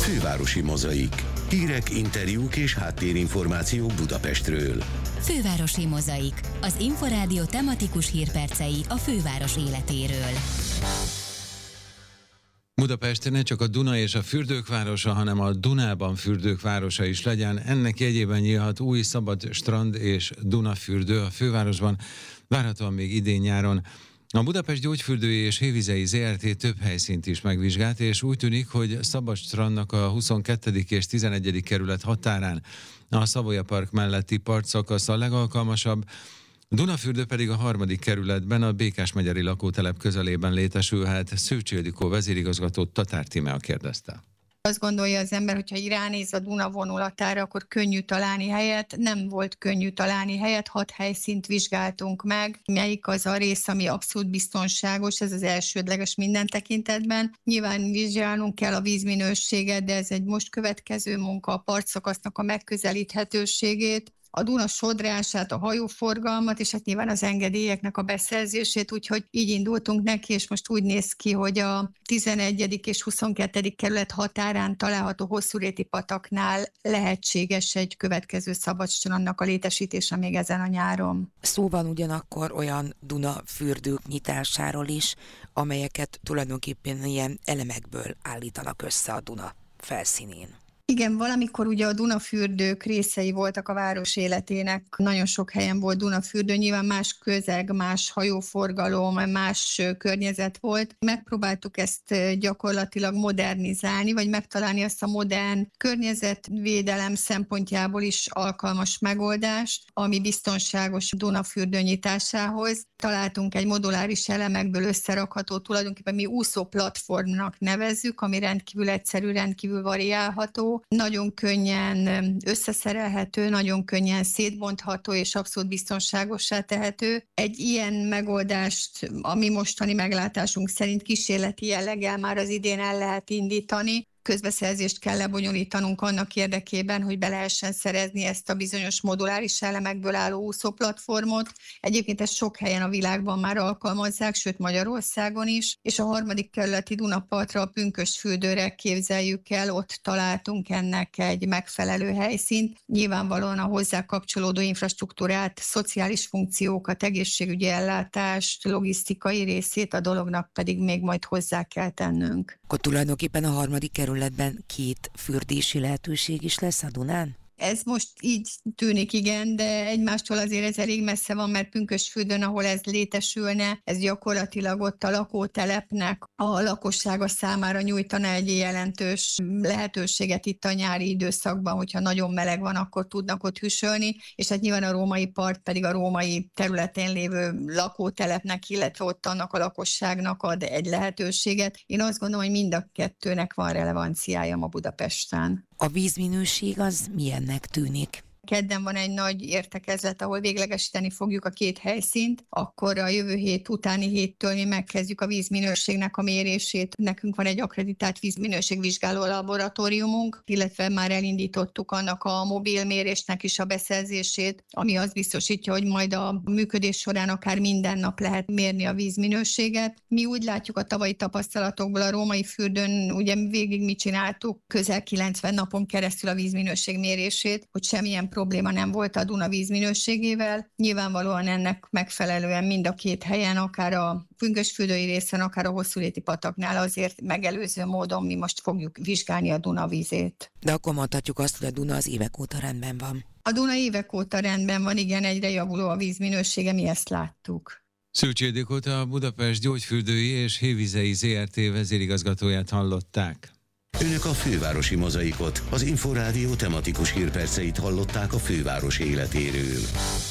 Fővárosi Mozaik. Hírek, interjúk és háttérinformációk Budapestről. Fővárosi Mozaik. Az Inforádió tematikus hírpercei a főváros életéről. Budapest ne csak a Duna és a fürdők városa, hanem a Dunában fürdők városa is legyen. Ennek jegyében nyílhat új szabad strand és Dunafürdő a fővárosban, várhatóan még idén nyáron. A Budapest Gyógyfürdői és Hévizei ZRT több helyszínt is megvizsgált, és úgy tűnik, hogy szabad strandnak a 22. és 11. kerület határán a Savoya Park melletti partszakasz a legalkalmasabb, Dunafürdő pedig a 3. kerületben a Békásmegyeri lakótelep közelében létesülhet. Szőcs Ildikó vezérigazgatót Tatár Tímea kérdezte. Azt gondolja az ember, hogyha ránéz a Duna vonulatára, akkor könnyű találni helyet. Nem volt könnyű találni helyet, 6 helyszínt vizsgáltunk meg. Melyik az a rész, ami abszolút biztonságos, ez az elsődleges minden tekintetben. Nyilván vizsgálnunk kell a vízminőséget, de ez egy most következő munka, a partszakasznak a megközelíthetőségét, a Duna sodrását, a hajóforgalmat, és hát nyilván az engedélyeknek a beszerzését, úgyhogy így indultunk neki, és most úgy néz ki, hogy a 11. és 22. kerület határán található Hosszúréti pataknál lehetséges egy következő szabadstrandnak a létesítése még ezen a nyáron. Szó van ugyanakkor olyan Dunafürdők nyitásáról is, amelyeket tulajdonképpen ilyen elemekből állítanak össze a Duna felszínén. Igen, valamikor ugye a Dunafürdők részei voltak a város életének, nagyon sok helyen volt Dunafürdő, nyilván más közeg, más hajóforgalom, más környezet volt. Megpróbáltuk ezt gyakorlatilag modernizálni, vagy megtalálni azt a modern környezetvédelem szempontjából is alkalmas megoldást, ami biztonságos Dunafürdő nyitásához. Találtunk egy moduláris elemekből összerakható, tulajdonképpen mi úszó platformnak nevezzük, ami rendkívül egyszerű, rendkívül variálható, nagyon könnyen összeszerelhető, nagyon könnyen szétbontható és abszolút biztonságossá tehető. Egy ilyen megoldást, ami mostani meglátásunk szerint kísérleti jelleggel már az idén el lehet indítani. Közbeszerzést kell lebonyolítanunk annak érdekében, hogy be lehessen szerezni ezt a bizonyos moduláris elemekből álló úszóplatformot. Egyébként ezt sok helyen a világban már alkalmazzák, sőt Magyarországon is, és a 3. kerületi Dunapartra, a Pünkösdfürdőre képzeljük el, ott találtunk ennek egy megfelelő helyszínt. Nyilvánvalóan a hozzá kapcsolódó infrastruktúrát, szociális funkciókat, egészségügyi ellátást, logisztikai részét a dolognak pedig még majd hozzá kell tennünk. Akkor tulajdonképpen a 3. kerületben 2 fürdési lehetőség is lesz a Dunán? Ez most így tűnik, igen, de egymástól azért ez elég messze van, mert Pünkösdfürdőn, ahol ez létesülne, ez gyakorlatilag ott a lakótelepnek a lakossága számára nyújtana egy jelentős lehetőséget itt a nyári időszakban, hogyha nagyon meleg van, akkor tudnak ott hűsölni, és hát nyilván a római part pedig a római területén lévő lakótelepnek, illetve ott annak a lakosságnak ad egy lehetőséget. Én azt gondolom, hogy mind a kettőnek van relevanciája ma Budapesten. A vízminőség az milyennek tűnik? Kedden van egy nagy értekezlet, ahol véglegesíteni fogjuk a 2 helyszínt, akkor a jövő hét utáni héttől mi megkezdjük a vízminőségnek a mérését. Nekünk van egy akkreditált vízminőségvizsgáló laboratóriumunk, illetve már elindítottuk annak a mobil mérésnek is a beszerzését, ami azt biztosítja, hogy majd a működés során akár minden nap lehet mérni a vízminőséget. Mi úgy látjuk a tavalyi tapasztalatokból a római fürdőn, ugye végig mi csináltuk közel 90 napon keresztül a vízminőség mérését, hogy semmilyen probléma nem volt a Duna vízminőségével. Nyilvánvalóan ennek megfelelően mind a 2 helyen, akár a Pünkösdfürdői részen, akár a Hosszúréti pataknál azért megelőző módon mi most fogjuk vizsgálni a Duna vízét. De akkor mondhatjuk azt, hogy a Duna az évek óta rendben van. A Duna évek óta rendben van, igen, egyre javuló a vízminősége, mi ezt láttuk. Szőcs Ildikót, a Budapest Gyógyfürdői és Hévizei ZRT vezérigazgatóját hallották. Önök a Fővárosi Mozaikot, az Inforádió tematikus hírperceit hallották a főváros életéről.